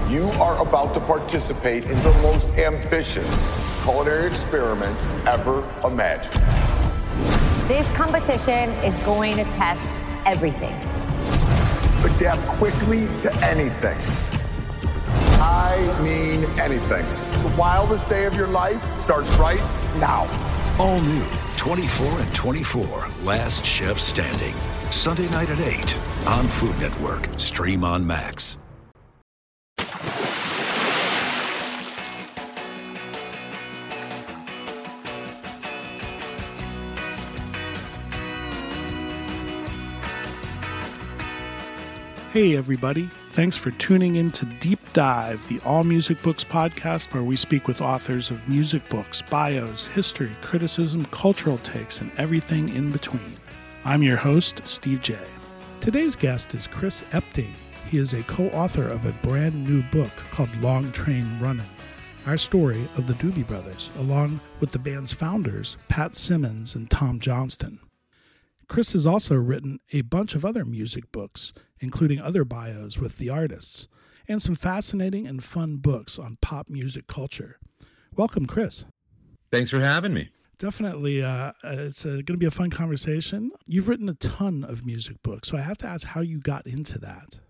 You are about to participate in the most ambitious culinary experiment ever imagined. This competition is going to test everything. Adapt quickly to anything. I mean anything. The wildest day of your life starts right now. All new 24 and 24, Last Chef Standing. Sunday night at 8 on Food Network. Stream on Max. Hey everybody, thanks for tuning in to Deep Dive, the All Music Books podcast where we speak with authors of music books, bios, history, criticism, cultural takes, and everything in between. I'm your host, Steve J. Today's guest is Chris Epting. He is a co-author of a brand new book called Long Train Runnin', our story of the Doobie Brothers, along with the band's founders, Pat Simmons and Tom Johnston. Chris has also written a bunch of other music books, including other bios with the artists, and some fascinating and fun books on pop music culture. Welcome, Chris. Thanks for having me. Definitely. It's going to be a fun conversation. You've written a ton of music books, so I have to ask how you got into that.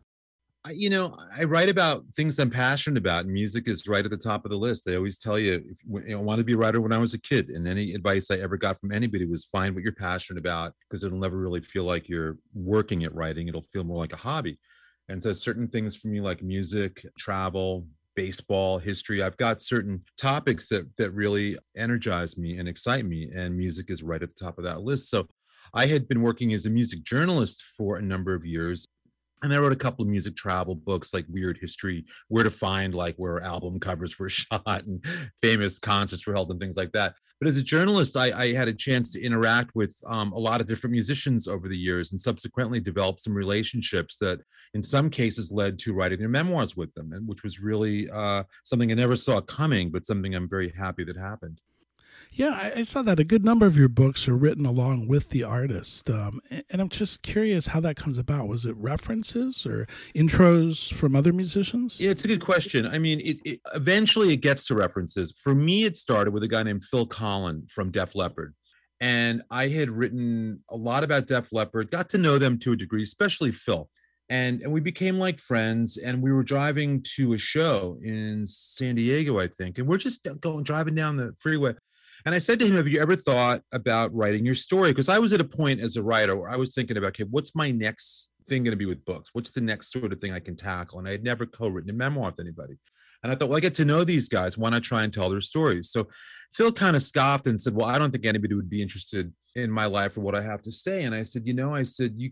I write about things I'm passionate about, and music is right at the top of the list. I always tell you, I wanted to be a writer when I was a kid, and any advice I ever got from anybody was find what you're passionate about, because it'll never really feel like you're working at writing. It'll feel more like a hobby. And so certain things for me, like music, travel, baseball, history, I've got certain topics that really energize me and excite me, and music is right at the top of that list. So I had been working as a music journalist for a number of years. And I wrote a couple of music travel books like Weird History, where to find like where album covers were shot and famous concerts were held and things like that. But as a journalist, I had a chance to interact with a lot of different musicians over the years, and subsequently developed some relationships that in some cases led to writing their memoirs with them, and which was really something I never saw coming, but something I'm very happy that happened. Yeah, I saw that a good number of your books are written along with the artist. And I'm just curious how that comes about. Was it references or intros from other musicians? Yeah, it's a good question. I mean, it eventually it gets to references. For me, it started with a guy named Phil Collen from Def Leppard. And I had written a lot about Def Leppard, got to know them to a degree, especially Phil. And we became like friends, and we were driving to a show in San Diego, I think. And we're just driving down the freeway. And I said to him, have you ever thought about writing your story? Because I was at a point as a writer where I was thinking about, okay, what's my next thing going to be with books? What's the next sort of thing I can tackle? And I had never co-written a memoir with anybody. And I thought, well, I get to know these guys. Why not try and tell their stories? So Phil kind of scoffed and said, well, I don't think anybody would be interested in my life or what I have to say. And I said, you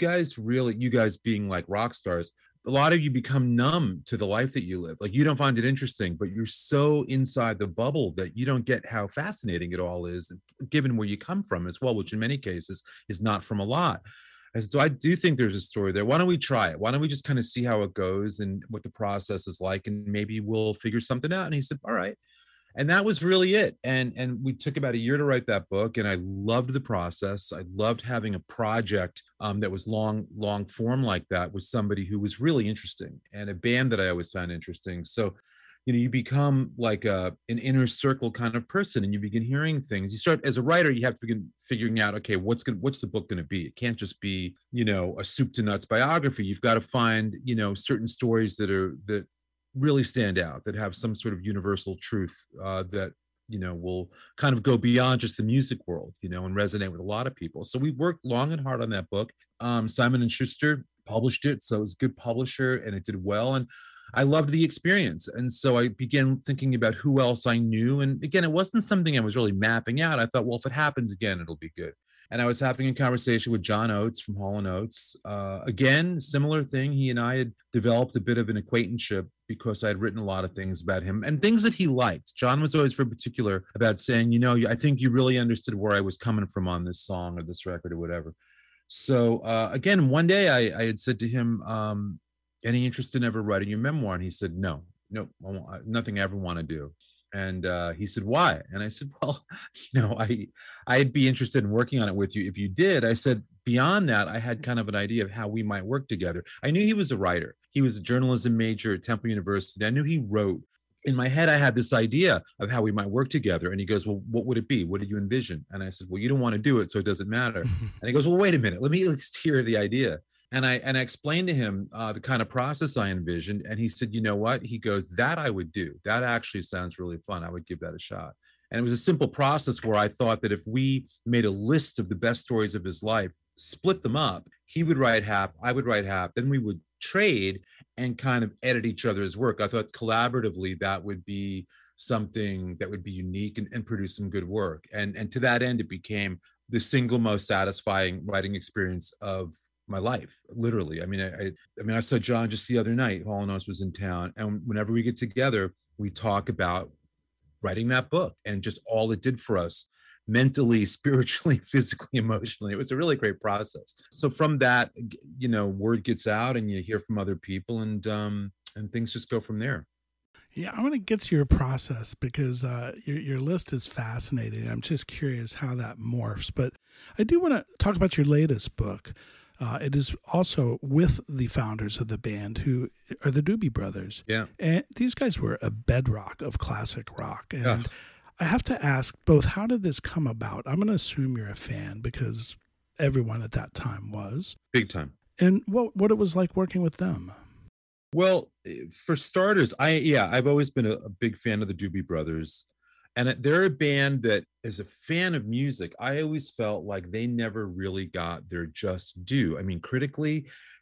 guys being like rock stars, a lot of you become numb to the life that you live. Like, you don't find it interesting, but you're so inside the bubble that you don't get how fascinating it all is, given where you come from as well, which in many cases is not from a lot. I said, so I do think there's a story there. Why don't we try it? Why don't we just kind of see how it goes and what the process is like, and maybe we'll figure something out. And he said, all right. And that was really it. And we took about a year to write that book. And I loved the process. I loved having a project that was long form like that with somebody who was really interesting, and a band that I always found interesting. So, you become like an inner circle kind of person, and you begin hearing things. You start, as a writer, you have to begin figuring out, okay, what's the book going to be? It can't just be, a soup to nuts biography. You've got to find, certain stories that really stand out, that have some sort of universal truth that will kind of go beyond just the music world, and resonate with a lot of people. So we worked long and hard on that book. Simon & Schuster published it, so it was a good publisher, and it did well, and I loved the experience. And so I began thinking about who else I knew, and again, it wasn't something I was really mapping out. I thought, well, if it happens again, it'll be good. And I was having a conversation with John Oates from Hall & Oates. Again, similar thing. He and I had developed a bit of an acquaintanceship because I had written a lot of things about him and things that he liked. John was always very particular about saying, I think you really understood where I was coming from on this song or this record or whatever. So again, one day I had said to him, any interest in ever writing your memoir? And he said, no, nothing I ever want to do. And he said, why? And I said, well, I'd be interested in working on it with you if you did. I said, beyond that, I had kind of an idea of how we might work together. I knew he was a writer. He was a journalism major at Temple University. I knew he wrote. In my head, I had this idea of how we might work together. And he goes, well, what would it be? What did you envision? And I said, well, you don't want to do it, so it doesn't matter. And he goes, well, wait a minute. Let me at least hear the idea. And I explained to him the kind of process I envisioned. And he said, you know what? He goes, that I would do. That actually sounds really fun. I would give that a shot. And it was a simple process where I thought that if we made a list of the best stories of his life, split them up, he would write half, I would write half, then we would trade and kind of edit each other's work. I thought collaboratively that would be something that would be unique and produce some good work. And to that end, it became the single most satisfying writing experience of my life, literally. I mean, I saw John just the other night. Hall & Oates was in town, and whenever we get together, we talk about writing that book and just all it did for us mentally, spiritually, physically, emotionally. It was a really great process. So from that, you know, word gets out and you hear from other people, and things just go from there. Yeah, I want to get to your process because your list is fascinating. I'm just curious how that morphs. But I do want to talk about your latest book. It is also with the founders of the band, who are the Doobie Brothers. Yeah. And these guys were a bedrock of classic rock. And I have to ask both, how did this come about? I'm going to assume you're a fan because everyone at that time was. Big time. And what it was like working with them. Well, for starters, I've always been a big fan of the Doobie Brothers. And they're a band that, as a fan of music, I always felt like they never really got their just due. I mean, critically,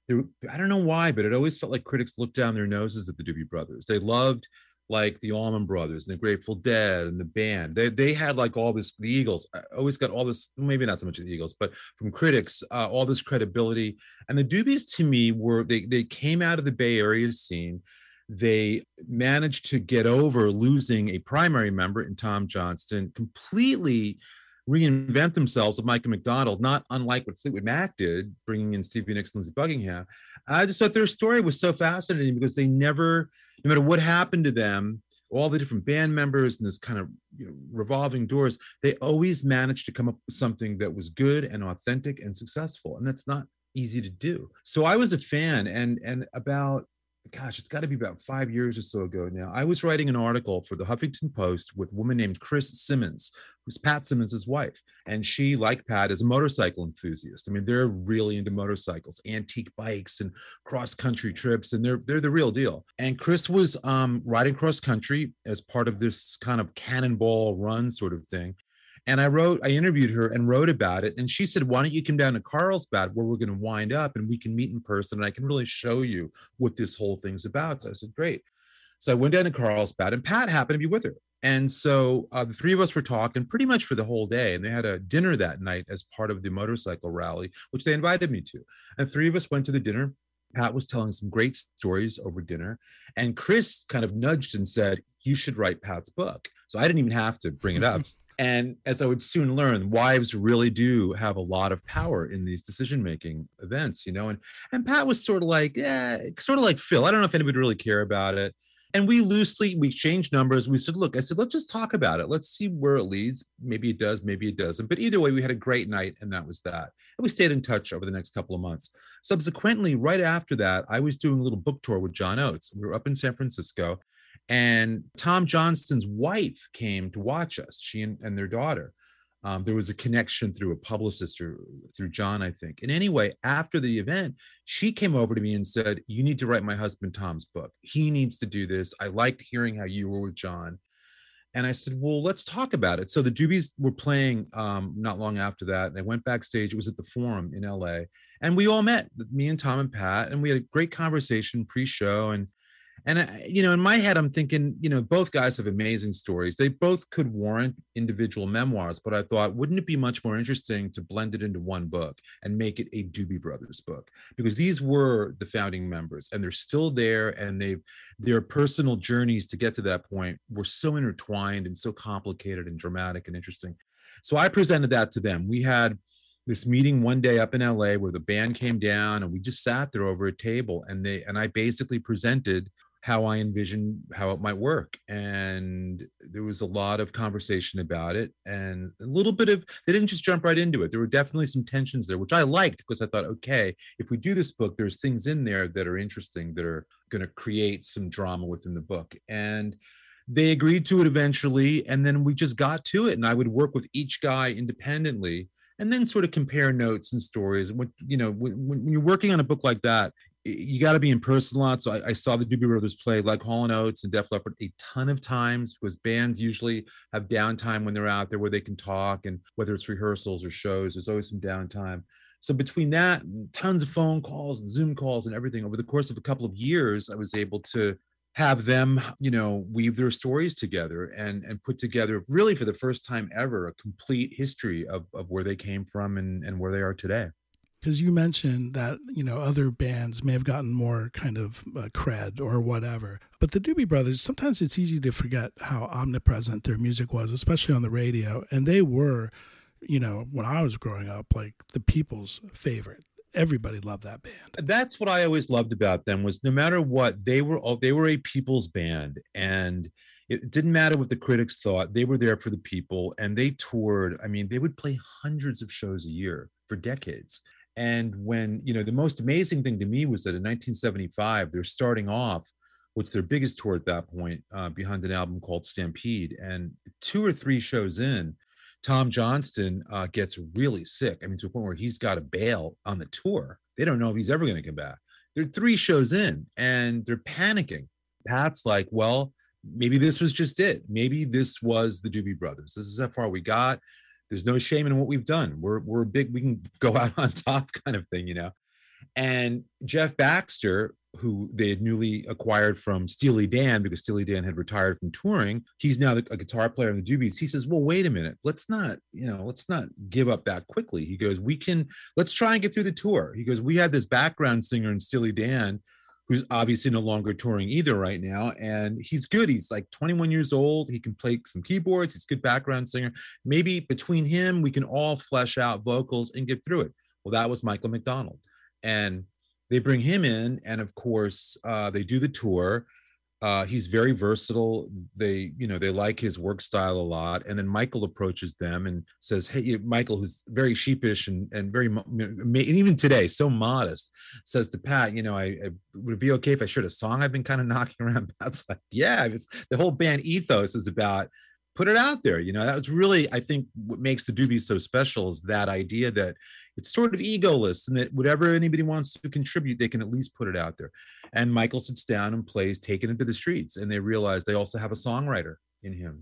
I don't know why, but it always felt like critics looked down their noses at the Doobie Brothers. They loved like the Allman Brothers and the Grateful Dead and the band. They had like all this, the Eagles. I always got all this, maybe not so much of the Eagles, but from critics, all this credibility. And the Doobies to me they came out of the Bay Area scene. They managed to get over losing a primary member in Tom Johnston, completely reinvent themselves with Michael McDonald, not unlike what Fleetwood Mac did, bringing in Stevie Nicks and Lindsey Buckingham. I just thought their story was so fascinating because they never, no matter what happened to them, all the different band members and this kind of revolving doors, they always managed to come up with something that was good and authentic and successful. And that's not easy to do. So I was a fan, and about, gosh, it's got to be about 5 years or so ago now, I was writing an article for the Huffington Post with a woman named Chris Simmons, who's Pat Simmons' wife. And she, like Pat, is a motorcycle enthusiast. I mean, they're really into motorcycles, antique bikes and cross-country trips, and they're the real deal. And Chris was riding cross-country as part of this kind of cannonball run sort of thing. And I interviewed her and wrote about it. And she said, why don't you come down to Carlsbad where we're going to wind up and we can meet in person and I can really show you what this whole thing's about. So I said, great. So I went down to Carlsbad and Pat happened to be with her. And so the three of us were talking pretty much for the whole day. And they had a dinner that night as part of the motorcycle rally, which they invited me to. And three of us went to the dinner. Pat was telling some great stories over dinner. And Chris kind of nudged and said, you should write Pat's book. So I didn't even have to bring it up. And as I would soon learn, wives really do have a lot of power in these decision-making events, and Pat was sort of like Phil. I don't know if anybody would really care about it. And we exchanged numbers. We said, look, let's just talk about it. Let's see where it leads. Maybe it does, maybe it doesn't. But either way, we had a great night, and that was that. And we stayed in touch over the next couple of months. Subsequently, right after that, I was doing a little book tour with John Oates. We were up in San Francisco. And Tom Johnston's wife came to watch us, she and their daughter. There was a connection through a publicist or through John, I think. And anyway, after the event, she came over to me and said, you need to write my husband Tom's book. He needs to do this. I liked hearing how you were with John. And I said, well, let's talk about it. So the Doobies were playing not long after that. They went backstage. It was at the Forum in LA. And we all met, me and Tom and Pat, and we had a great conversation pre-show. And in my head, I'm thinking, both guys have amazing stories. They both could warrant individual memoirs, but I thought, wouldn't it be much more interesting to blend it into one book and make it a Doobie Brothers book? Because these were the founding members and they're still there, and their personal journeys to get to that point were so intertwined and so complicated and dramatic and interesting. So I presented that to them. We had this meeting one day up in LA where the band came down and we just sat there over a table, and I basically presented how I envisioned how it might work. And there was a lot of conversation about it, and a little bit of, they didn't just jump right into it. There were definitely some tensions there, which I liked, because I thought, okay, if we do this book, there's things in there that are interesting, that are going to create some drama within the book. And they agreed to it eventually. And then we just got to it. And I would work with each guy independently and then sort of compare notes and stories. When you're working on a book like that, you got to be in person a lot. So I saw the Doobie Brothers play, like Hall & Oates and Def Leppard, a ton of times, because bands usually have downtime when they're out there where they can talk, and whether it's rehearsals or shows, there's always some downtime. So between that, tons of phone calls and Zoom calls and everything, over the course of a couple of years, I was able to have them, weave their stories together and put together, really for the first time ever, a complete history of where they came from and where they are today. Because you mentioned that, other bands may have gotten more kind of cred or whatever. But the Doobie Brothers, sometimes it's easy to forget how omnipresent their music was, especially on the radio. And they were, when I was growing up, like the people's favorite. Everybody loved that band. That's what I always loved about them, was no matter what, they were a people's band. And it didn't matter what the critics thought. They were there for the people, and they toured. I mean, they would play hundreds of shows a year for decades. And when, the most amazing thing to me was that in 1975, they're starting off what's their biggest tour at that point, behind an album called Stampede. And 2 or 3 shows in, Tom Johnston gets really sick. I mean, to a point where he's got to bail on the tour. They don't know if he's ever going to come back. They're 3 shows in and they're panicking. Pat's like, well, maybe this was just it. Maybe this was the Doobie Brothers. This is how far we got. There's no shame in what we've done. We're big. We can go out on top, kind of thing, And Jeff Baxter, who they had newly acquired from Steely Dan, because Steely Dan had retired from touring, he's now a guitar player in the Doobies. He says, well, wait a minute. Let's not give up that quickly. He goes, let's try and get through the tour. He goes, we had this background singer in Steely Dan who's obviously no longer touring either right now. And he's good. He's like 21 years old. He can play some keyboards. He's a good background singer. Maybe between him, we can all flesh out vocals and get through it. Well, that was Michael McDonald. And they bring him in. And of course, they do the tour. He's very versatile. They like his work style a lot. And then Michael approaches them and says, hey, Michael, who's very sheepish and very, and even today, so modest, says to Pat, would it be okay if I shared a song I've been kind of knocking around? Pat's like, yeah, the whole band ethos is about put it out there. That was really, I think, what makes the Doobies so special, is that idea that it's sort of egoless, and that whatever anybody wants to contribute, they can at least put it out there. And Michael sits down and plays Take It Into the Streets, and they realize they also have a songwriter in him,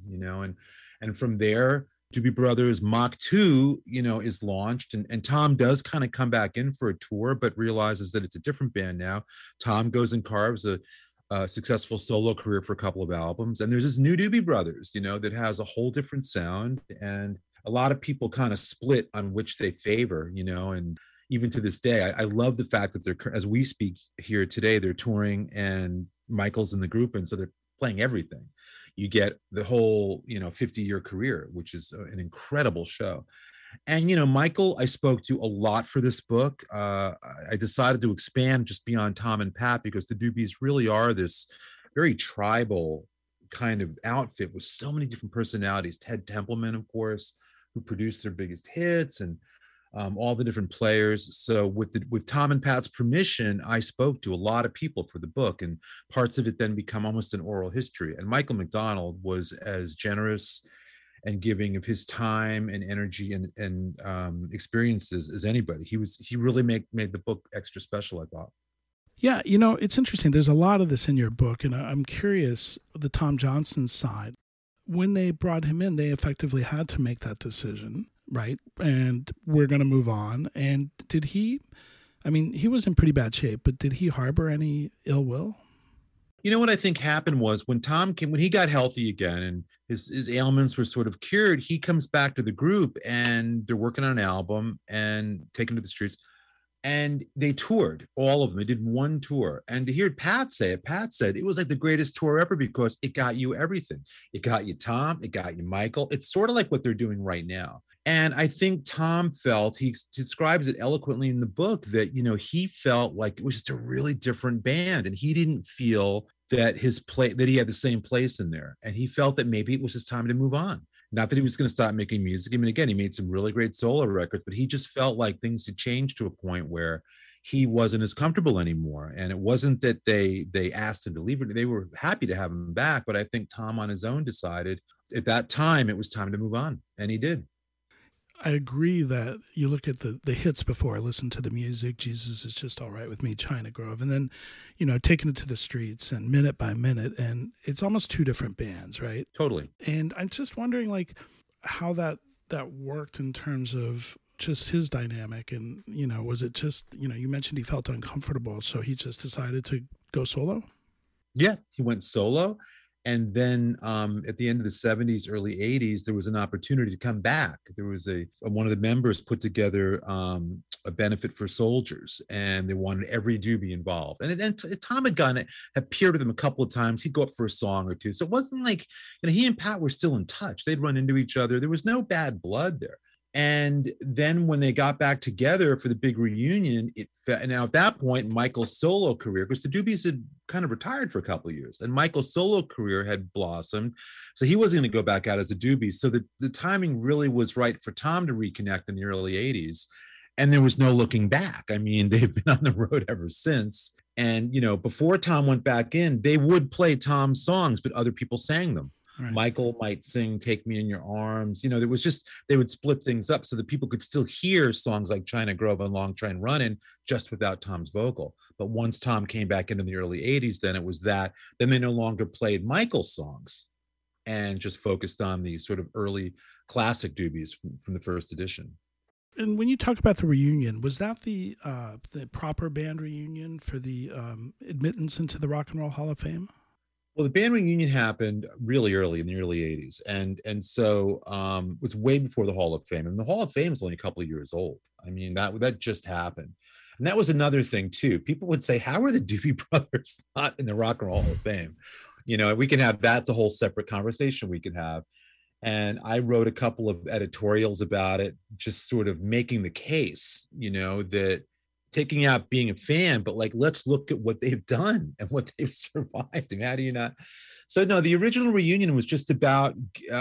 and from there, Doobie Brothers Mach 2, is launched, and Tom does kind of come back in for a tour, but realizes that it's a different band now. Tom goes and carves a successful solo career for a couple of albums, and there's this new Doobie Brothers, that has a whole different sound, and a lot of people kind of split on which they favor, and even to this day, I love the fact that they're, as we speak here today, they're touring and Michael's in the group, and so they're playing everything. You get the whole, 50-year career, which is an incredible show. And, Michael, I spoke to a lot for this book. I decided to expand just beyond Tom and Pat, because the Doobies really are this very tribal kind of outfit with so many different personalities. Ted Templeman, of course, who produced their biggest hits, and all the different players. So with Tom and Pat's permission, I spoke to a lot of people for the book, and parts of it then become almost an oral history. And Michael McDonald was as generous and giving of his time and energy and experiences as anybody. He really made the book extra special, I thought. Yeah, it's interesting. There's a lot of this in your book, and I'm curious, the Tom Johnston side. When they brought him in, they effectively had to make that decision, right? And we're going to move on. And did he was in pretty bad shape, but did he harbor any ill will? What I think happened was when he got healthy again and his ailments were sort of cured, he comes back to the group and they're working on an album and Taken to the Streets. And they toured, all of them. They did one tour. And to hear Pat say it, Pat said it was like the greatest tour ever, because it got you everything. It got you Tom, it got you Michael. It's sort of like what they're doing right now. And I think Tom felt, he describes it eloquently in the book, that, he felt like it was just a really different band. And he didn't feel that that he had the same place in there. And he felt that maybe it was his time to move on. Not that he was going to stop making music. I mean, again, he made some really great solo records, but he just felt like things had changed to a point where he wasn't as comfortable anymore. And it wasn't that they asked him to leave. They were happy to have him back. But I think Tom on his own decided at that time it was time to move on. And he did. I agree that you look at the hits before I listened to the music, Jesus Is Just All Right With Me, China Grove, and then, taking it to the streets and Minute by Minute, and it's almost two different bands, right? Totally. And I'm just wondering, like, how that worked in terms of just his dynamic, and, was it just, you mentioned he felt uncomfortable, so he just decided to go solo? Yeah, he went solo. And then at the end of the 70s, early 80s, there was an opportunity to come back. There was one of the members put together a benefit for soldiers, and they wanted every doobie involved. And Tom had appeared with him a couple of times. He'd go up for a song or two. So it wasn't like, he and Pat were still in touch. They'd run into each other. There was no bad blood there. And then when they got back together for the big reunion, now at that point, Michael's solo career, because the Doobies had kind of retired for a couple of years, and Michael's solo career had blossomed. So he wasn't going to go back out as a Doobie. So the timing really was right for Tom to reconnect in the early 80s. And there was no looking back. I mean, they've been on the road ever since. And, before Tom went back in, they would play Tom's songs, but other people sang them. Right. Michael might sing Take Me in Your Arms. There was they would split things up so that people could still hear songs like China Grove and Long Train Running just without Tom's vocal. But once Tom came back into the early 80s, then it was then they no longer played Michael's songs and just focused on the sort of early classic Doobies from the first edition. And when you talk about the reunion, was that the proper band reunion for the admittance into the Rock and Roll Hall of Fame? Well, the band reunion happened really early in the early 80s. And so it was way before the Hall of Fame. And the Hall of Fame is only a couple of years old. I mean, that just happened. And that was another thing, too. People would say, how are the Doobie Brothers not in the Rock and Roll Hall of Fame? We can have, that's a whole separate conversation we could have. And I wrote a couple of editorials about it, just sort of making the case, that taking out being a fan, but let's look at what they've done and what they've survived. And how do you not? So no, the original reunion was just about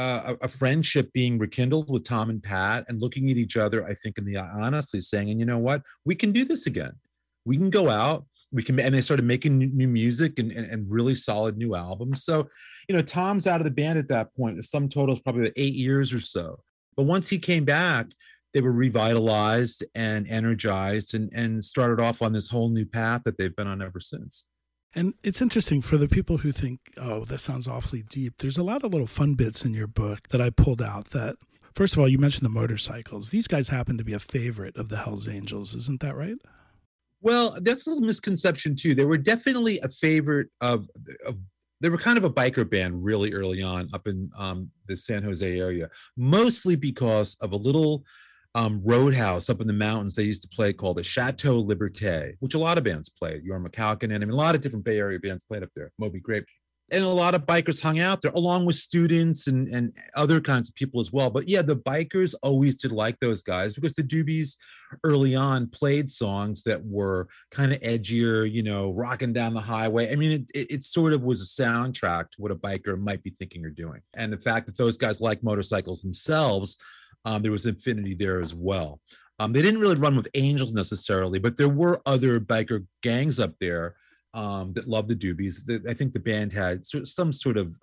a friendship being rekindled with Tom and Pat, and looking at each other, I think, in the eye, honestly saying, and you know what, we can do this again. We can go out. And they started making new music and really solid new albums. So, Tom's out of the band at that point. The sum total is probably 8 years or so. But once he came back, they were revitalized and energized and started off on this whole new path that they've been on ever since. And it's interesting for the people who think, oh, that sounds awfully deep. There's a lot of little fun bits in your book that I pulled out that, first of all, you mentioned the motorcycles. These guys happen to be a favorite of the Hells Angels. Isn't that right? Well, that's a little misconception, too. They were definitely a favorite of they were kind of a biker band really early on up in the San Jose area, mostly because of a little roadhouse up in the mountains they used to play called the Chateau Liberté, which a lot of bands played. Jorma Kaukonen, and a lot of different Bay Area bands played up there, Moby Grape. And a lot of bikers hung out there, along with students and other kinds of people as well. But yeah, the bikers always did like those guys because the Doobies early on played songs that were kind of edgier, rocking down the highway. I mean, it sort of was a soundtrack to what a biker might be thinking or doing. And the fact that those guys like motorcycles themselves, there was infinity there as well. They didn't really run with Angels necessarily, but there were other biker gangs up there that loved the Doobies. I think the band had some sort of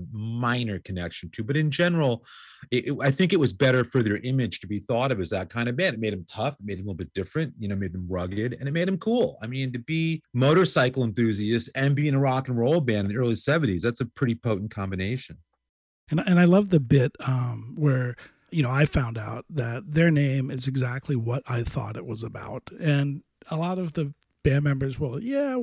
minor connection to, but in general, I think it was better for their image to be thought of as that kind of band. It made them tough, it made them a little bit different, made them rugged, and it made them cool. I mean, to be motorcycle enthusiasts and be in a rock and roll band in the early 70s, that's a pretty potent combination. And I love the bit where I found out that their name is exactly what I thought it was about. And a lot of the band members, but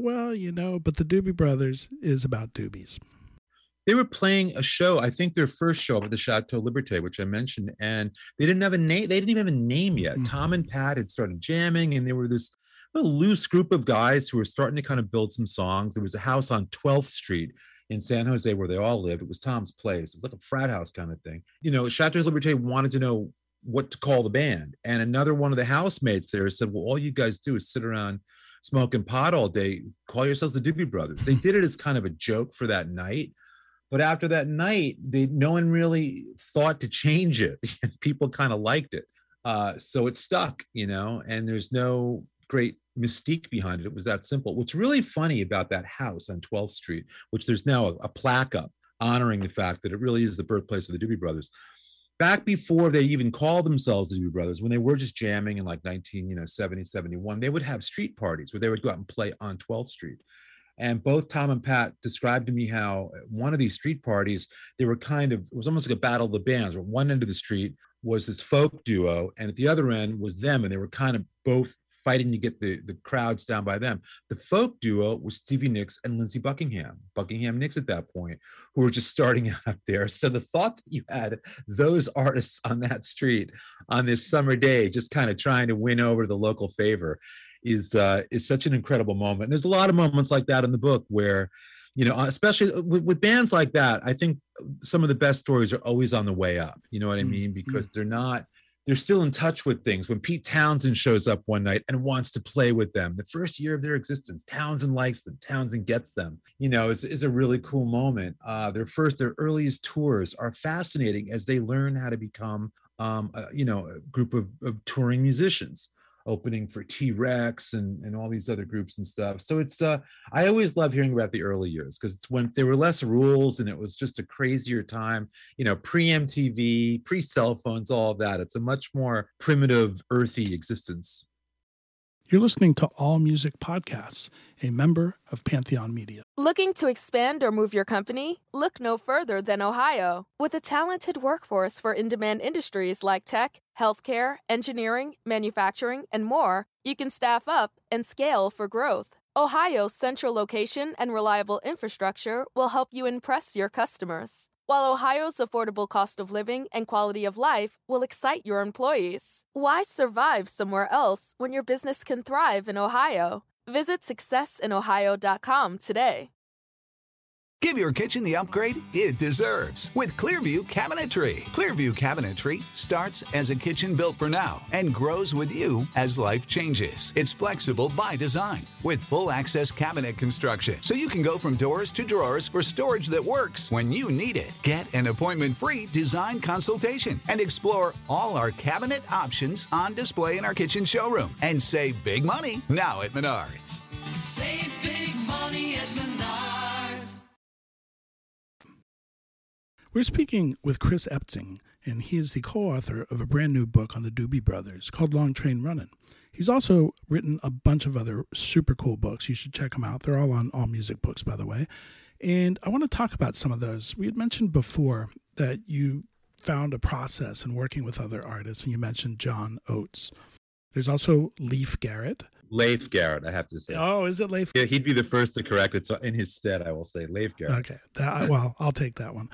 the Doobie Brothers is about Doobies. They were playing a show, I think their first show at the Chateau Liberté, which I mentioned, and they didn't have a name. They didn't even have a name yet. Mm-hmm. Tom and Pat had started jamming, and they were this loose group of guys who were starting to kind of build some songs. There was a house on 12th Street in San Jose where they all lived. It was Tom's place. It was like a frat house kind of thing. Chateau Liberté wanted to know what to call the band. And another one of the housemates there said, well, all you guys do is sit around smoking pot all day, call yourselves the Doobie Brothers. They did it as kind of a joke for that night. But after that night, no one really thought to change it. People kind of liked it. So it stuck, and there's no great mystique behind it. It was that simple. What's really funny about that house on 12th Street, which there's now a plaque up honoring the fact that it really is the birthplace of the Doobie Brothers. Back before they even called themselves the Doobie Brothers, when they were just jamming in like 1970, 71, they would have street parties where they would go out and play on 12th Street. And both Tom and Pat described to me how at one of these street parties, they were it was almost like a battle of the bands, where one end of the street was this folk duo, and at the other end was them, and they were kind of both fighting to get the crowds down by them. The folk duo was Stevie Nicks and Lindsey Buckingham Nicks at that point, who were just starting out there. So the thought that you had those artists on that street on this summer day, just kind of trying to win over the local favor, is such an incredible moment. And there's a lot of moments like that in the book where, especially with bands like that, I think some of the best stories are always on the way up. You know what I mean? Because they're still in touch with things. When Pete Townsend shows up one night and wants to play with them, the first year of their existence, Townsend likes them, Townsend gets them, is a really cool moment. Their earliest tours are fascinating as they learn how to become, a group of touring musicians, opening for T-Rex and all these other groups and stuff. So it's I always love hearing about the early years, because it's when there were less rules and it was just a crazier time, pre-MTV, pre-cell phones, all of that. It's a much more primitive, earthy existence. You're listening to All Music Podcasts, a member of Pantheon Media. Looking to expand or move your company? Look no further than Ohio. With a talented workforce for in-demand industries like tech, healthcare, engineering, manufacturing, and more, you can staff up and scale for growth. Ohio's central location and reliable infrastructure will help you impress your customers, while Ohio's affordable cost of living and quality of life will excite your employees. Why survive somewhere else when your business can thrive in Ohio? Visit successinohio.com today. Give your kitchen the upgrade it deserves with Clearview Cabinetry. Clearview Cabinetry starts as a kitchen built for now and grows with you as life changes. It's flexible by design with full access cabinet construction, so you can go from doors to drawers for storage that works when you need it. Get an appointment-free design consultation and explore all our cabinet options on display in our kitchen showroom and save big money now at Menards. Save big money at Menards. We're speaking with Chris Epting, and he is the co-author of a brand new book on the Doobie Brothers called Long Train Runnin'. He's also written a bunch of other super cool books. You should check them out. They're all on All Music Books, by the way. And I want to talk about some of those. We had mentioned before that you found a process in working with other artists, and you mentioned John Oates. There's also Leif Garrett. Leif Garrett, I have to say. Oh, is it Leif? Yeah, he'd be the first to correct it. So in his stead, I will say Leif Garrett. Okay. Well, I'll take that one.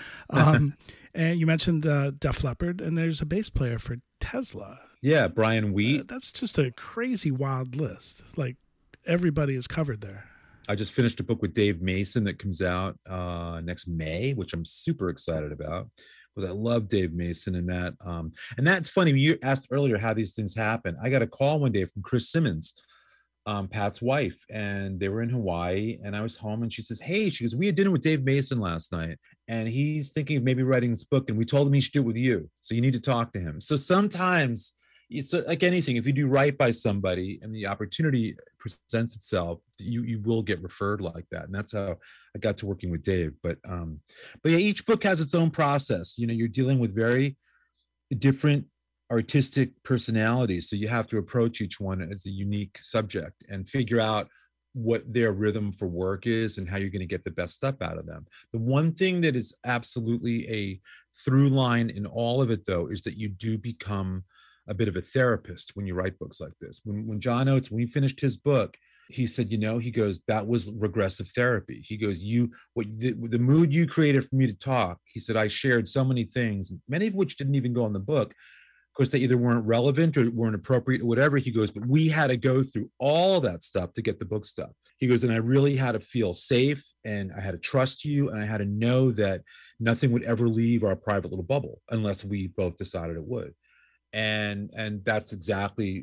And you mentioned Def Leppard, and there's a bass player for Tesla. Yeah, Brian Wheat. That's just a crazy, wild list. Like, everybody is covered there. I just finished a book with Dave Mason that comes out next May, which I'm super excited about. Because I love Dave Mason and that. And that's funny. You asked earlier how these things happen. I got a call one day from Chris Simmons, Pat's wife, and they were in Hawaii, and I was home, and she says, hey, she goes, we had dinner with Dave Mason last night, and he's thinking of maybe writing this book, and we told him he should do it with you. So you need to talk to him. So sometimes it's like anything. If you do right by somebody and the opportunity presents itself, you will get referred like that. And that's how I got to working with Dave. But yeah, each book has its own process. You're dealing with very different artistic personalities. So you have to approach each one as a unique subject and figure out what their rhythm for work is and how you're going to get the best stuff out of them. The one thing that is absolutely a through line in all of it, though, is that you do become a bit of a therapist when you write books like this. When John Oates, when he finished his book, he said, he goes, that was regressive therapy. He goes, the mood you created for me to talk, he said, I shared so many things, many of which didn't even go in the book, because they either weren't relevant or weren't appropriate or whatever. He goes, but we had to go through all that stuff to get the book stuff. He goes, and I really had to feel safe, and I had to trust you, and I had to know that nothing would ever leave our private little bubble unless we both decided it would. And that's exactly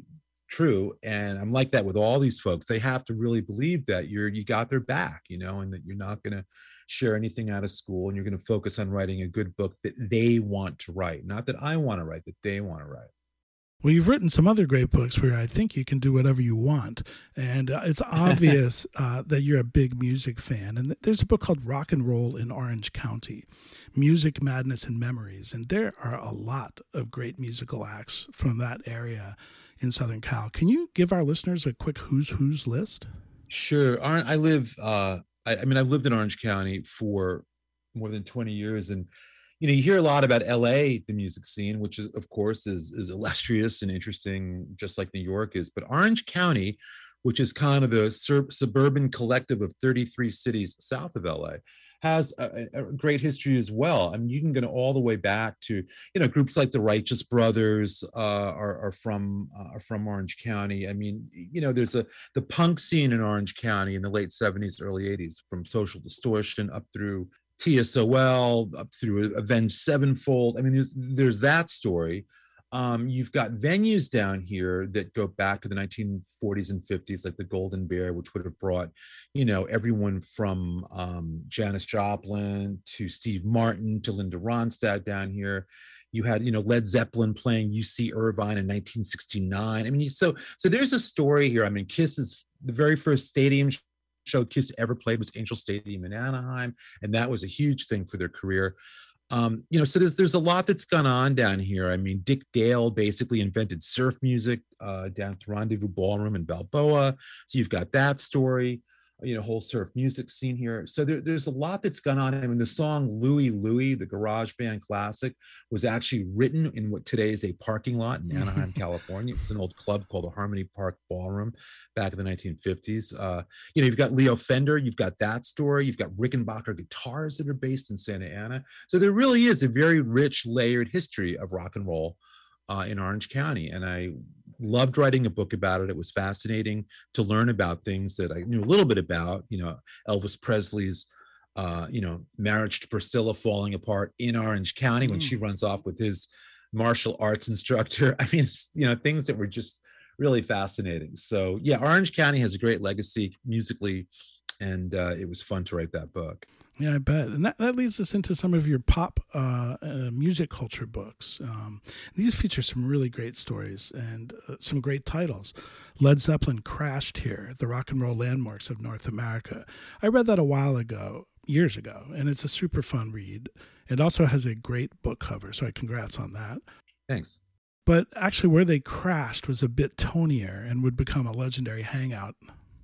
true. And I'm like that with all these folks. They have to really believe that you got their back, you know, and that you're not going to share anything out of school, and you're going to focus on writing a good book that they want to write, not that I want to write, that they want to write. Well, you've written some other great books where I think you can do whatever you want. And it's obvious that you're a big music fan. And there's a book called Rock and Roll in Orange County, Music, Madness, and Memories. And there are a lot of great musical acts from that area in Southern Cal. Can you give our listeners a quick who's list? Sure. I live, I've lived in Orange County for more than 20 years. And you know, you hear a lot about LA, the music scene, which is, of course, is illustrious and interesting, just like New York is. But Orange County, which is kind of the suburban collective of 33 cities south of LA, has a great history as well. I mean, you can go all the way back to, you know, groups like the Righteous Brothers are from Orange County. I mean, you know, there's the punk scene in Orange County in the late 70s, early 80s, from Social Distortion up through TSOL, up through Avenged Sevenfold. I mean, there's that story. You've got venues down here that go back to the 1940s and 50s, like the Golden Bear, which would have brought, you know, everyone from Janis Joplin to Steve Martin to Linda Ronstadt down here. You had, you know, Led Zeppelin playing UC Irvine in 1969. I mean, so there's a story here. I mean, Kiss's the very first stadium show Kiss ever played was Angel Stadium in Anaheim, and that was a huge thing for their career. You know, so there's a lot that's gone on down here. I mean, Dick Dale basically invented surf music down at the Rendezvous Ballroom in Balboa. So you've got that story, you know, whole surf music scene here. So there's a lot that's gone on. I mean, the song Louie Louie, the garage band classic, was actually written in what today is a parking lot in Anaheim, California. It's an old club called the Harmony Park Ballroom back in the 1950s. You know, you've got Leo Fender, you've got that story, you've got Rickenbacker guitars that are based in Santa Ana. So there really is a very rich, layered history of rock and roll in Orange County. And I loved writing a book about it. It was fascinating to learn about things that I knew a little bit about, you know, Elvis Presley's, you know, marriage to Priscilla falling apart in Orange County when she runs off with his martial arts instructor. I mean, you know, things that were just really fascinating. So yeah, Orange County has a great legacy musically, and it was fun to write that book. Yeah, I bet. And that leads us into some of your pop music culture books. These feature some really great stories and some great titles. Led Zeppelin Crashed Here, The Rock and Roll Landmarks of North America. I read that a while ago, years ago, and it's a super fun read. It also has a great book cover, so congrats on that. Thanks. But actually where they crashed was a bit tonier and would become a legendary hangout.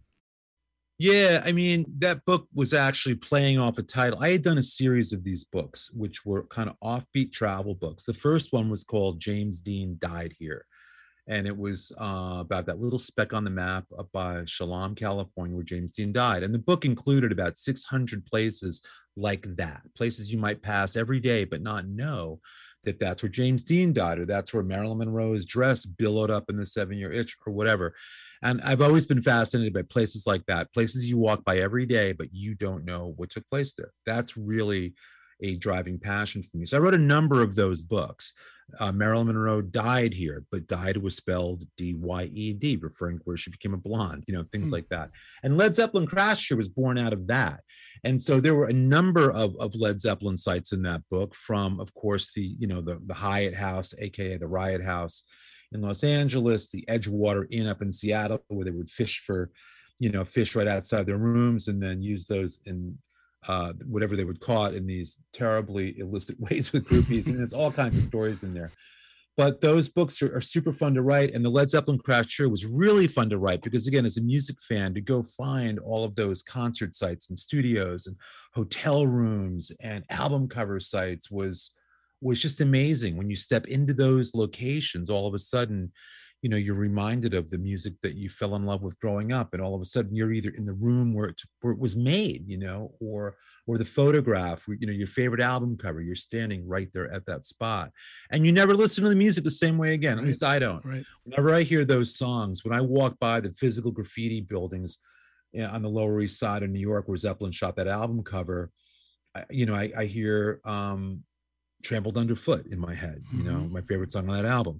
Yeah, I mean, that book was actually playing off a title. I had done a series of these books, which were kind of offbeat travel books. The first one was called James Dean Died Here. And it was about that little speck on the map up by Shalom, California, where James Dean died. And the book included about 600 places like that, places you might pass every day but not know that that's where James Dean died, or that's where Marilyn Monroe's dress billowed up in the 7-Year Itch, or whatever. And I've always been fascinated by places like that, places you walk by every day, but you don't know what took place there. That's really a driving passion for me. So I wrote a number of those books. Marilyn Monroe died here, but died was spelled D-Y-E-D, referring to where she became a blonde, you know, things like that. And Led Zeppelin Crashed Here was born out of that. And so there were a number of Led Zeppelin sites in that book, from, of course, the Hyatt House, AKA the Riot House in Los Angeles, the Edgewater Inn up in Seattle, where they would fish right outside their rooms and then use those in whatever they would caught in these terribly illicit ways with groupies. And there's all kinds of stories in there. But those books are super fun to write. And the Led Zeppelin Crashed Here was really fun to write because, again, as a music fan, to go find all of those concert sites and studios and hotel rooms and album cover sites was just amazing. When you step into those locations, all of a sudden, you know, you're reminded of the music that you fell in love with growing up. And all of a sudden you're either in the room where it was made, you know, or the photograph, you know, your favorite album cover, you're standing right there at that spot. And you never listen to the music the same way again. At least I don't. Right. Whenever I hear those songs, when I walk by the physical graffiti buildings on the Lower East Side of New York, where Zeppelin shot that album cover, I hear Trampled Underfoot in my head, you know, my favorite song on that album.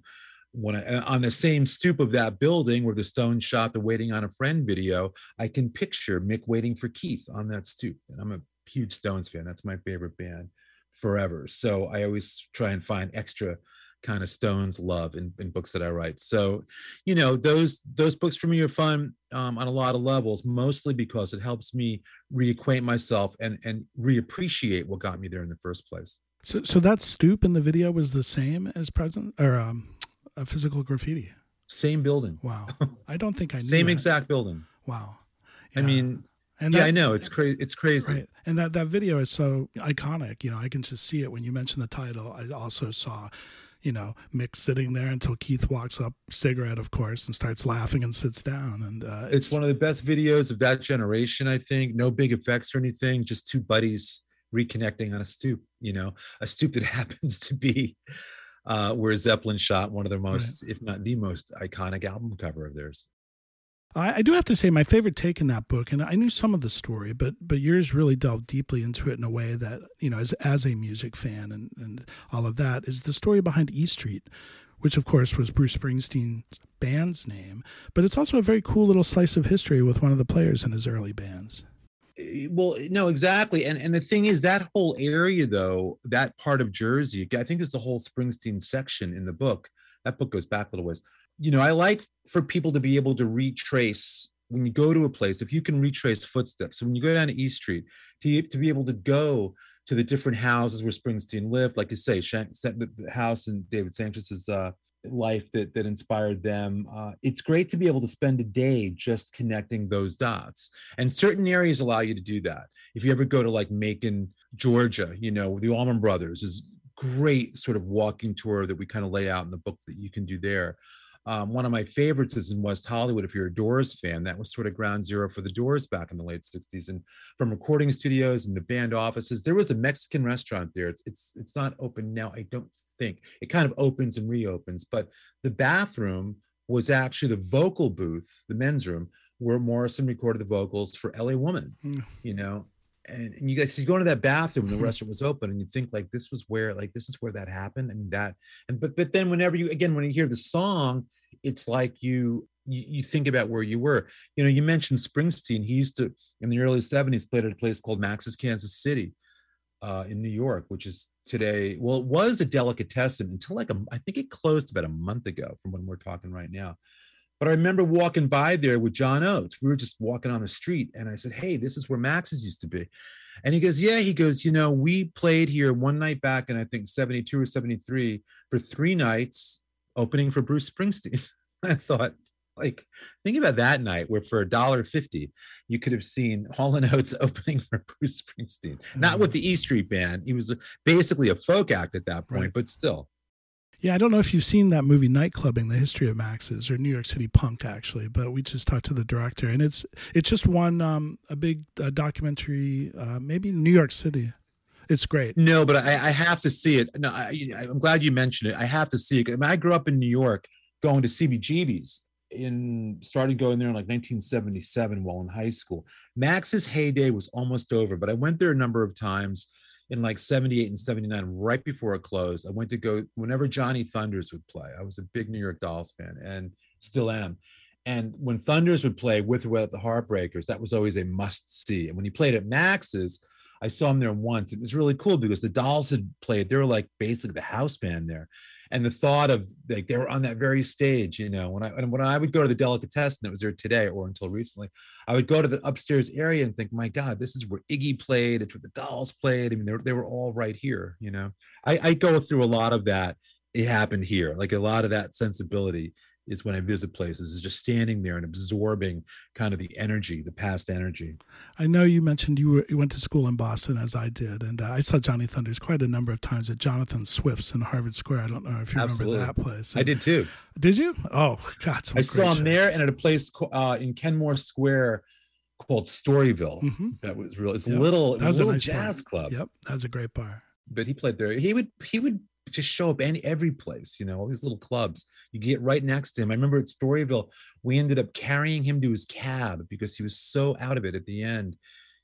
when on the same stoop of that building where the Stones shot the Waiting on a Friend video, I can picture Mick waiting for Keith on that stoop. And I'm a huge Stones fan. That's my favorite band forever. So I always try and find extra kind of Stones love in books that I write. So, those books for me are fun on a lot of levels, mostly because it helps me reacquaint myself and reappreciate what got me there in the first place. So that stoop in the video was the same as present or a Physical Graffiti. Same building. Wow. I don't think I knew Same that. exact building. Wow. Yeah. I mean, and I know it's crazy. It's crazy. Right. And that video is so iconic. I can just see it when you mention the title. I also saw, Mick sitting there until Keith walks up, cigarette, of course, and starts laughing and sits down. And it's one of the best videos of that generation, I think. No big effects or anything, just two buddies reconnecting on a stoop, a stoop that happens to be where Zeppelin shot one of their most, if not the most iconic album cover of theirs. I do have to say my favorite take in that book, and I knew some of the story, but yours really delved deeply into it in a way that, as a music fan and all of that, is the story behind E Street, which of course was Bruce Springsteen's band's name, but it's also a very cool little slice of history with one of the players in his early bands. Well, no, exactly. And the thing is, that whole area, though, that part of Jersey, I think there's a whole Springsteen section in the book. That book goes back a little ways. I like for people to be able to retrace when you go to a place, if you can retrace footsteps. So when you go down to East Street, to be able to go to the different houses where Springsteen lived, like you say, the house in David Sanchez's life that inspired them. It's great to be able to spend a day just connecting those dots. And certain areas allow you to do that. If you ever go to like Macon, Georgia, the Allman Brothers is great sort of walking tour that we kind of lay out in the book that you can do there. One of my favorites is in West Hollywood. If you're a Doors fan, that was sort of ground zero for the Doors back in the late 60s. And from recording studios and the band offices, there was a Mexican restaurant there. It's not open now, I don't think. It kind of opens and reopens, but the bathroom was actually the vocal booth, the men's room, where Morrison recorded the vocals for LA Woman, And you guys, you go into that bathroom and the restaurant was open, and you think like this is where that happened. I mean but then when you hear the song, it's like you think about where you were. You mentioned Springsteen. He used to, in the early 70s, played at a place called Max's Kansas City in New York, which is today, well, it was a delicatessen until I think it closed about a month ago from when we're talking right now. But I remember walking by there with John Oates. We were just walking on the street, and I said, "Hey, this is where Max's used to be." And he goes, "Yeah." He goes, "We played here one night back in, I think, 72 or 73 for 3 nights, opening for Bruce Springsteen." I thought, think about that night where for $1.50, you could have seen Hall & Oates opening for Bruce Springsteen. Not with the E Street Band. He was basically a folk act at that point, but still. Yeah, I don't know if you've seen that movie Nightclubbing, The History of Max's, or New York City Punk, actually, but we just talked to the director, and it's just one a big documentary, maybe New York City. It's great. No, but I have to see it. No, I'm glad you mentioned it. I have to see it. I grew up in New York going to CBGB's, started going there in like 1977 while in high school. Max's heyday was almost over, but I went there a number of times. In like 78 and 79, right before it closed. I went to go whenever Johnny Thunders would play. I was a big New York Dolls fan and still am. And when Thunders would play with or without the Heartbreakers, that was always a must see. And when he played at Max's, I saw him there once. It was really cool because the Dolls had played. They were like basically the house band there. And the thought of like they were on that very stage, when I would go to the delicatessen that was there today or until recently, I would go to the upstairs area and think, my God, this is where Iggy played. It's where the Dolls played. I mean, they were all right here. I go through a lot of that. It happened here. Like a lot of that sensibility is when I visit places, is just standing there and absorbing kind of the energy, the past energy. I know you mentioned you went to school in Boston, as I did, and I saw Johnny Thunders quite a number of times at Jonathan Swift's in Harvard Square. I don't know if you remember that place. I did too. Did you? Oh, God. I saw him there and at a place in Kenmore Square called Storyville. Mm-hmm. That was real. It's a little nice jazz bar. club. Yep, that was a great bar. But he played there. He would just show up every place, all these little clubs. You get right next to him. I remember at Storyville, we ended up carrying him to his cab because he was so out of it at the end.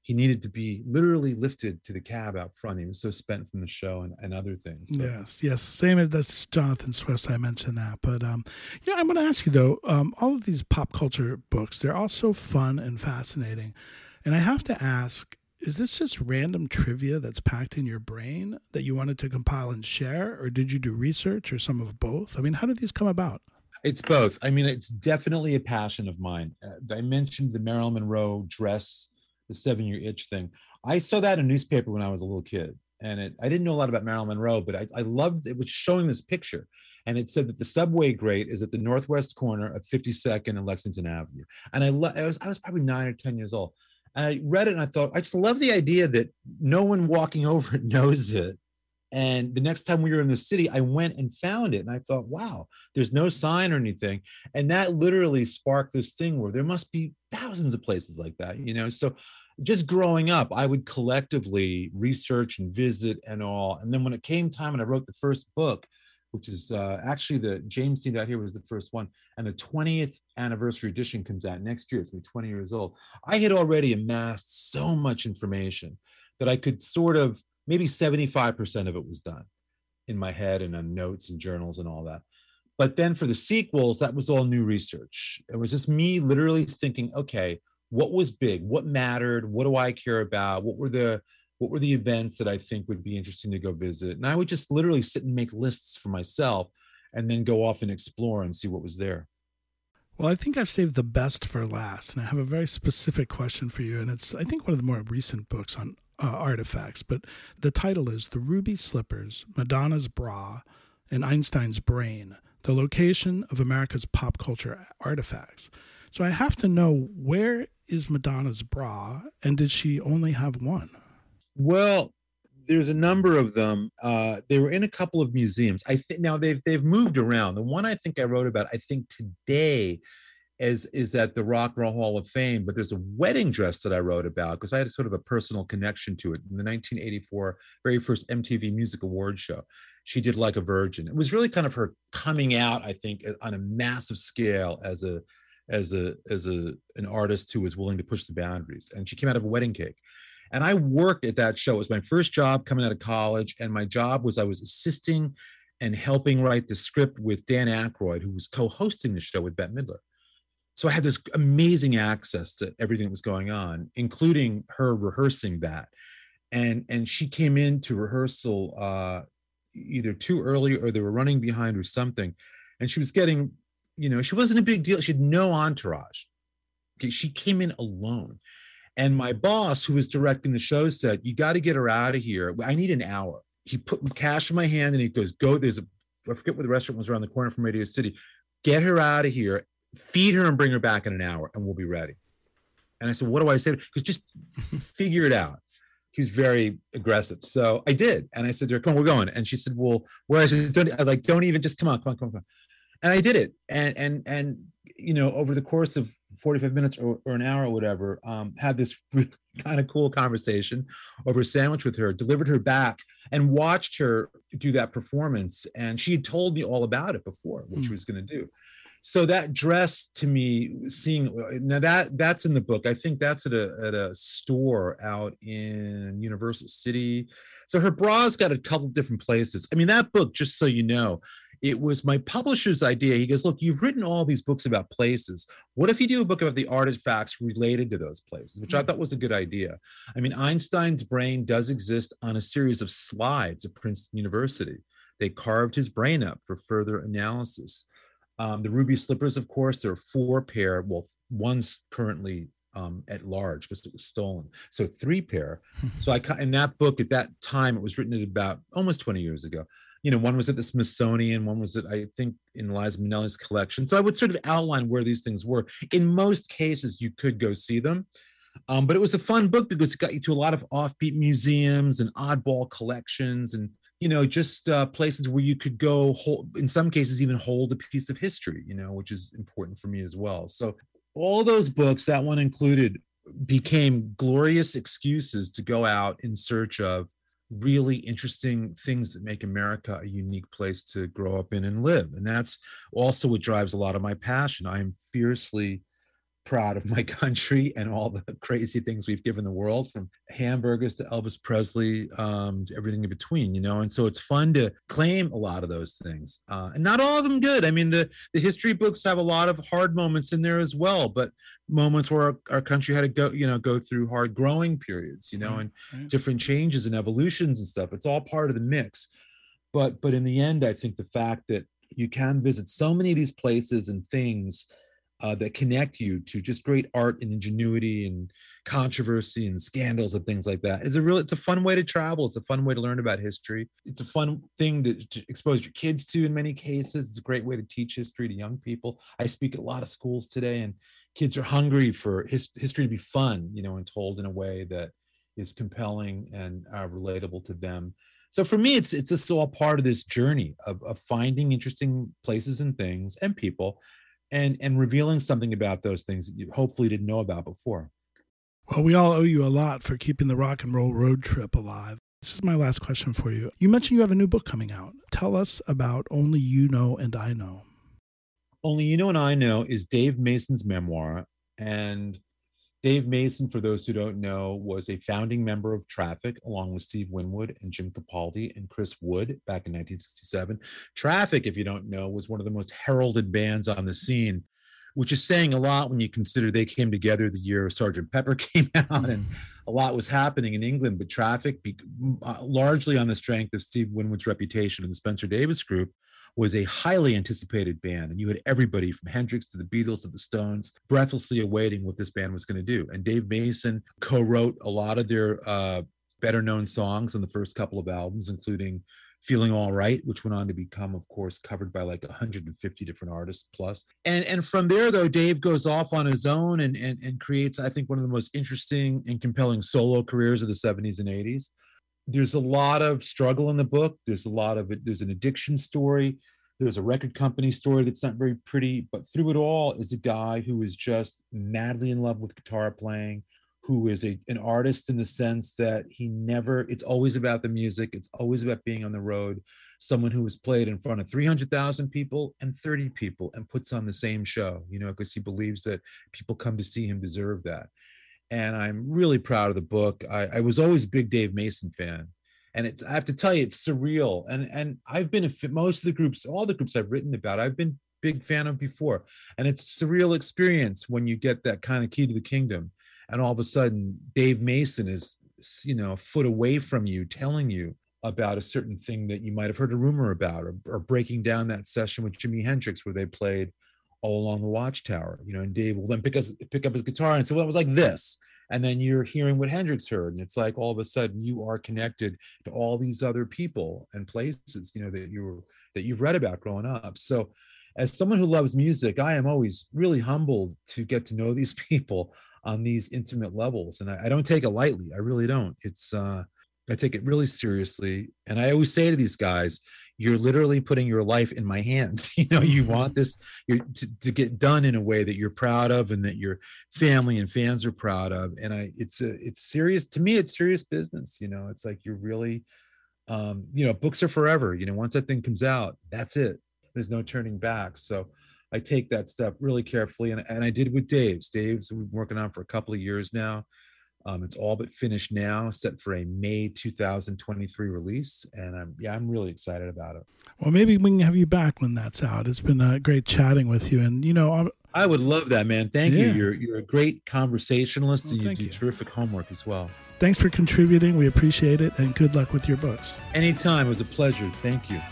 he needed to be literally lifted to the cab out front. He was so spent from the show and other things. But, yes. Same as that's Jonathan Swift. I mentioned that. But, I'm going to ask you, though, all of these pop culture books, they're all so fun and fascinating. And I have to ask, is this just random trivia that's packed in your brain that you wanted to compile and share? Or did you do research or some of both? I mean, how did these come about? It's both. I mean, it's definitely a passion of mine. I mentioned the Marilyn Monroe dress, the 7-year itch thing. I saw that in a newspaper when I was a little kid. And I didn't know a lot about Marilyn Monroe, but I loved it was showing this picture. And it said that the subway grate is at the northwest corner of 52nd and Lexington Avenue. And I was probably 9 or 10 years old. And I read it and I thought, I just love the idea that no one walking over it knows it. And the next time we were in the city, I went and found it. And I thought, wow, there's no sign or anything. And that literally sparked this thing where there must be thousands of places like that, So just growing up, I would collectively research and visit and all. And then when it came time and I wrote the first book, which is actually the James Dean Out Here was the first one. And the 20th anniversary edition comes out next year. It's going to be 20 years old. I had already amassed so much information that I could sort of, maybe 75% of it was done in my head and on notes and journals and all that. But then for the sequels, that was all new research. It was just me literally thinking, okay, what was big? What mattered? What do I care about? What were the events that I think would be interesting to go visit? And I would just literally sit and make lists for myself and then go off and explore and see what was there. Well, I think I've saved the best for last, and I have a very specific question for you. And it's, I think, one of the more recent books on artifacts, but the title is The Ruby Slippers, Madonna's Bra, and Einstein's Brain, the location of America's pop culture artifacts. So I have to know, where is Madonna's bra, and did she only have one? Well, there's a number of them. They were in a couple of museums. I think now they've moved around. The one I think I wrote about, I think today, is at the Rock and Roll Hall of Fame. But there's a wedding dress that I wrote about because I had sort of a personal connection to it. In the 1984 very first MTV Music Awards show, she did Like a Virgin. It was really kind of her coming out, I think, on a massive scale as an artist who was willing to push the boundaries. And she came out of a wedding cake. And I worked at that show. It was my first job coming out of college. And my job was I was assisting and helping write the script with Dan Aykroyd, who was co-hosting the show with Bette Midler. So I had this amazing access to everything that was going on, including her rehearsing that. And she came into rehearsal either too early or they were running behind or something. And she was getting, she wasn't a big deal. She had no entourage. Okay, she came in alone. And my boss, who was directing the show, said, you got to get her out of here. I need an hour. He put cash in my hand and he goes, I forget what the restaurant was around the corner from Radio City. Get her out of here. Feed her and bring her back in an hour and we'll be ready. And I said, what do I say? Because just figure it out. He was very aggressive. So I did. And I said to her, come on, we're going. And she said, well, where? I said, don't even, just come on. And I did it. And over the course of 45 minutes or an hour or whatever, had this really kind of cool conversation over a sandwich with her, delivered her back and watched her do that performance. And she had told me all about it before, what she was going to do. So that dress, to me, now that's in the book. I think that's at a store out in Universal City. So her bra's got a couple different places. I mean, that book, just so you know, it was my publisher's idea. He goes, look, you've written all these books about places. What if you do a book about the artifacts related to those places, which I thought was a good idea. I mean, Einstein's brain does exist on a series of slides at Princeton University. They carved his brain up for further analysis. The ruby slippers, of course, there are 4 pair. Well, one's currently at large because it was stolen. So 3 pair. So in that book at that time, it was written at about almost 20 years ago. One was at the Smithsonian, one was at, I think, in Liza Minnelli's collection. So I would sort of outline where these things were. In most cases, you could go see them. But it was a fun book because it got you to a lot of offbeat museums and oddball collections and, just places where you could go, in some cases, even hold a piece of history, which is important for me as well. So all those books, that one included, became glorious excuses to go out in search of really interesting things that make America a unique place to grow up in and live. And that's also what drives a lot of my passion. I am fiercely proud of my country and all the crazy things we've given the world, from hamburgers to Elvis Presley, to everything in between, you know? And so it's fun to claim a lot of those things. And not all of them good. I mean, the history books have a lot of hard moments in there as well, but moments where our country had to go through hard growing periods, you know, and different changes and evolutions and stuff. It's all part of the mix. But in the end, I think the fact that you can visit so many of these places and things that connect you to just great art and ingenuity and controversy and scandals and things like that it's a fun way to travel. It's a fun way to learn about history. It's a fun thing to expose your kids to in many cases. It's a great way to teach history to young people. I speak at a lot of schools today, and kids are hungry for history to be fun, you know, and told in a way that is compelling and relatable to them. So for me, it's just all part of this journey of finding interesting places and things and people, and revealing something about those things that you hopefully didn't know about before. Well, we all owe you a lot for keeping the rock and roll road trip alive. This is my last question for you. You mentioned you have a new book coming out. Tell us about Only You Know and I Know. Only You Know and I Know is Dave Mason's memoir. And Dave Mason, for those who don't know, was a founding member of Traffic, along with Steve Winwood and Jim Capaldi and Chris Wood back in 1967. Traffic, if you don't know, was one of the most heralded bands on the scene, which is saying a lot when you consider they came together the year Sgt. Pepper came out, and a lot was happening in England. But Traffic, largely on the strength of Steve Winwood's reputation and the Spencer Davis Group, was a highly anticipated band. And you had everybody from Hendrix to the Beatles to the Stones breathlessly awaiting what this band was going to do. And Dave Mason co-wrote a lot of their better known songs on the first couple of albums, including Feeling All Right, which went on to become, of course, covered by like 150 different artists plus. And from there, though, Dave goes off on his own and creates, I think, one of the most interesting and compelling solo careers of the 70s and 80s. There's a lot of struggle in the book. There's a lot of it. There's an addiction story. There's a record company story that's not very pretty, but through it all is a guy who is just madly in love with guitar playing, who is an artist in the sense that it's always about the music. It's always about being on the road. Someone who has played in front of 300,000 people and 30 people and puts on the same show, you know, because he believes that people come to see him deserve that. And I'm really proud of the book. I was always a big Dave Mason fan. And I have to tell you, it's surreal. And I've been most of the groups, all the groups I've written about, I've been big fan of before. And it's a surreal experience when you get that kind of key to the kingdom. And all of a sudden, Dave Mason is, you know, a foot away from you, telling you about a certain thing that you might have heard a rumor about, or breaking down that session with Jimi Hendrix where they played All Along the Watchtower, you know, and Dave will then pick up his guitar and say, well, it was like this. And then you're hearing what Hendrix heard. And it's like all of a sudden you are connected to all these other people and places, you know, that you've read about growing up. So as someone who loves music, I am always really humbled to get to know these people on these intimate levels. And I don't take it lightly. I really don't. I take it really seriously. And I always say to these guys, you're literally putting your life in my hands. You know, you want this to get done in a way that you're proud of and that your family and fans are proud of. And it's serious. To me, it's serious business. You know, it's like you're really, you know, books are forever. You know, once that thing comes out, that's it. There's no turning back. So I take that step really carefully. And I did with Dave's. Dave's we've been working on for a couple of years now. It's all but finished now, set for a May 2023 release. And I'm really excited about it. Well, maybe we can have you back when that's out. It's been great chatting with you. And, you know, I would love that, man. Thank you. You're a great conversationalist, and you do terrific homework as well. Thanks for contributing. We appreciate it. And good luck with your books. Anytime. It was a pleasure. Thank you.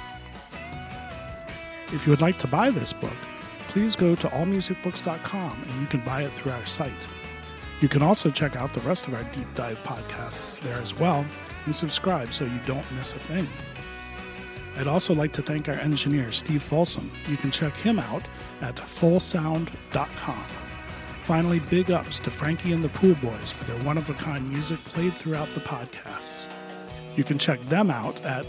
If you would like to buy this book, please go to allmusicbooks.com and you can buy it through our site. You can also check out the rest of our deep dive podcasts there as well and subscribe so you don't miss a thing. I'd also like to thank our engineer, Steve Folsom. You can check him out at fullsound.com. Finally, big ups to Frankie and the Pool Boys for their one-of-a-kind music played throughout the podcasts. You can check them out at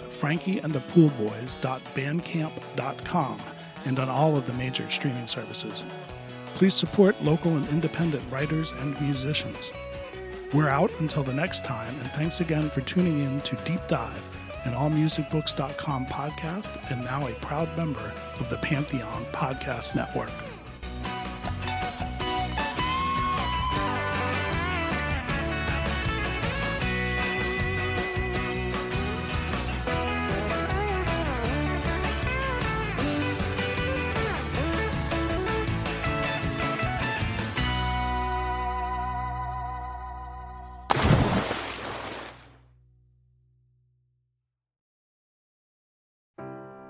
frankieandthepoolboys.bandcamp.com and on all of the major streaming services. Please support local and independent writers and musicians. We're out until the next time, and thanks again for tuning in to Deep Dive, an allmusicbooks.com podcast, and now a proud member of the Pantheon Podcast Network.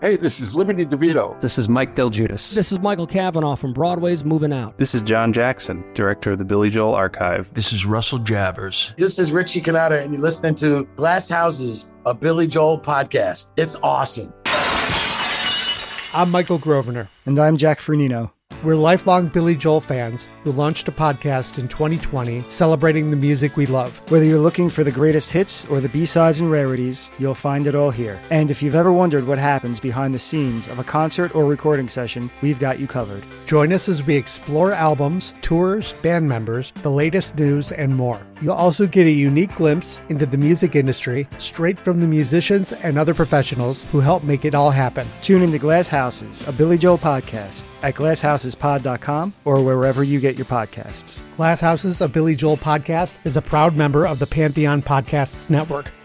Hey, this is Liberty DeVito. This is Mike Del Giudice. This is Michael Cavanaugh from Broadway's Moving Out. This is John Jackson, director of the Billy Joel Archive. This is Russell Javers. This is Richie Cannata, and you're listening to Glass Houses, a Billy Joel podcast. It's awesome. I'm Michael Grosvenor. And I'm Jack Fernino. We're lifelong Billy Joel fans who launched a podcast in 2020 celebrating the music we love. Whether you're looking for the greatest hits or the B-sides and rarities, you'll find it all here. And if you've ever wondered what happens behind the scenes of a concert or recording session, we've got you covered. Join us as we explore albums, tours, band members, the latest news, and more. You'll also get a unique glimpse into the music industry straight from the musicians and other professionals who help make it all happen. Tune into Glass Houses, a Billy Joel podcast at glasshouses.pod.com or wherever you get your podcasts. Glass Houses, a Billy Joel podcast is a proud member of the Pantheon Podcasts Network.